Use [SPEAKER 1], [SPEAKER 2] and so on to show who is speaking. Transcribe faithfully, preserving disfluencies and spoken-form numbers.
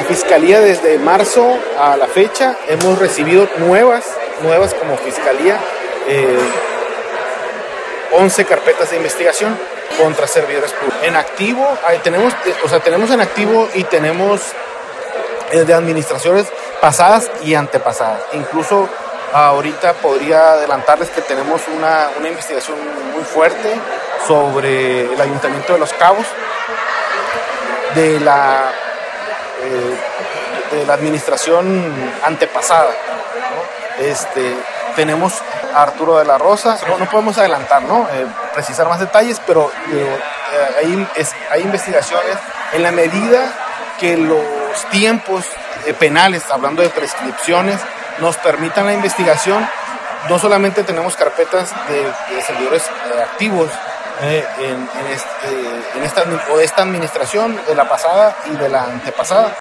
[SPEAKER 1] Fiscalía desde marzo a la fecha hemos recibido nuevas, nuevas como Fiscalía, eh, once carpetas de investigación contra servidores públicos. En activo, ahí tenemos, o sea, tenemos en activo y tenemos eh, de administraciones pasadas y antepasadas. Incluso ahorita podría adelantarles que tenemos una, una investigación muy fuerte sobre el Ayuntamiento de Los Cabos, de la, eh, de la administración antepasada, ¿no? Este, tenemos a Arturo de la Rosa, no, no podemos adelantar, ¿no? Eh, precisar más detalles, pero eh, hay, es, hay investigaciones en la medida que los tiempos eh, penales, hablando de prescripciones, nos permitan la investigación. No solamente tenemos carpetas de, de servidores eh, activos eh, en, en, este, en esta, o de esta administración, de la pasada y de la antepasada.